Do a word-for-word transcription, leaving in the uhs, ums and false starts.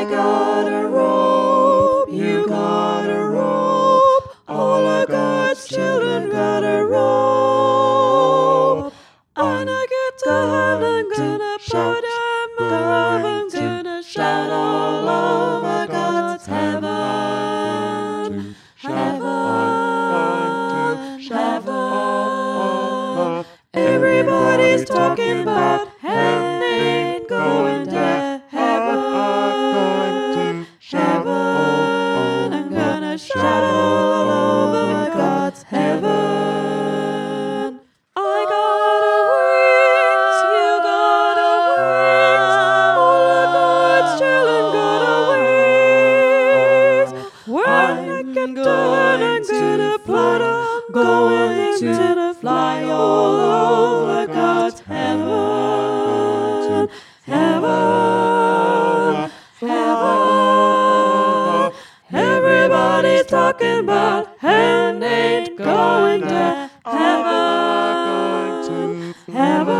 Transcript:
I got a robe, you got a robe, all of God's children got a robe. And I get to heaven, gonna put on my robe, gonna shout all over God's heaven, heaven, heaven. Everybody's talking about heaven, ain't going to heaven, heaven. I'm gonna shout all over God's heaven. I got a wings, you got a wings, all of God's children got a wings. When I get to heaven, I'm gonna put on, going to fly all over God's heaven, heaven, heaven. Everybody's talking about heaven, ain't going to heaven, heaven.